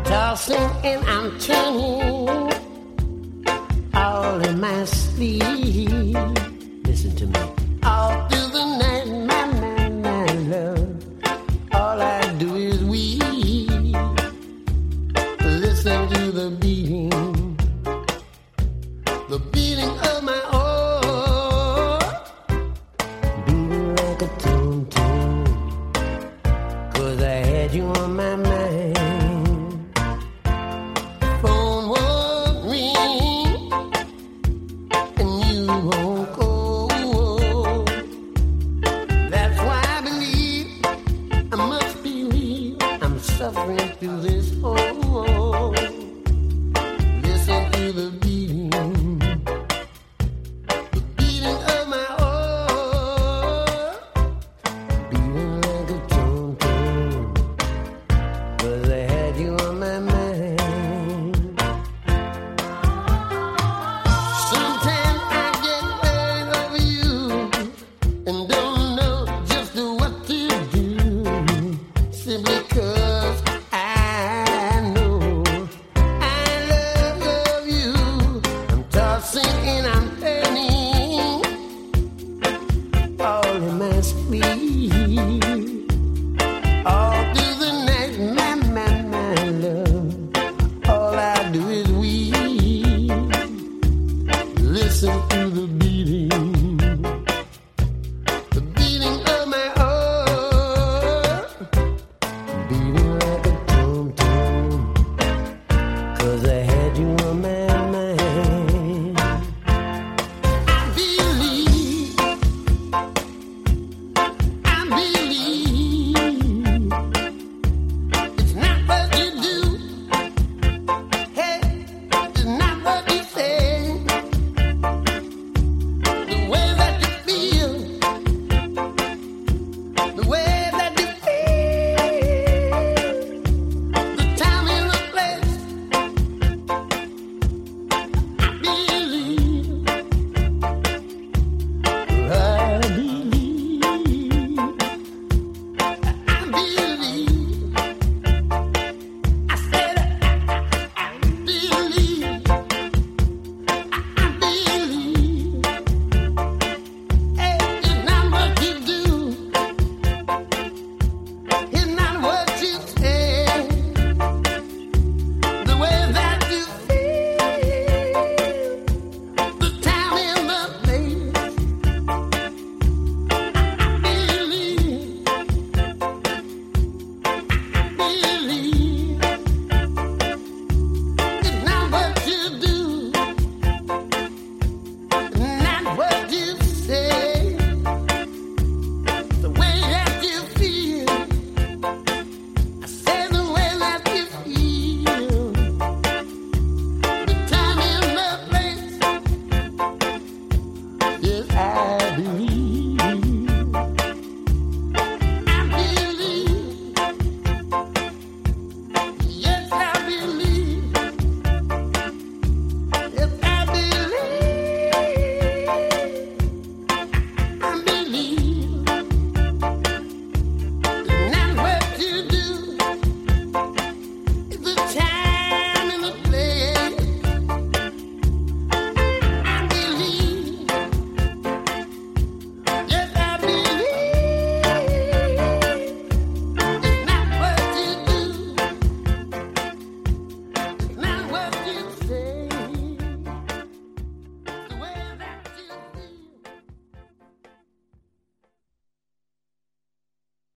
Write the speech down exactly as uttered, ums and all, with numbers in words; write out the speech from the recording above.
tossing and I'm turning all in my sleep. Listen to me. All through the night, my, my, my love, all I do is weep. Listen to the beating, the beating of my heart, beating like a tune-tune, 'cause I had you on my mind. Suffering through this hole. Listen to the beating, the beating of my heart, beating like a tune-tune, 'cause I had you on my mind. Sometimes I get worried over you and don't know just what to do, simply 'cause and I'm burning all in my sleep, all through the night, my, my, my love, all I do is weep. Listen to the beating, the beating of my heart, beating like a tom-tom, 'cause I had you on my the way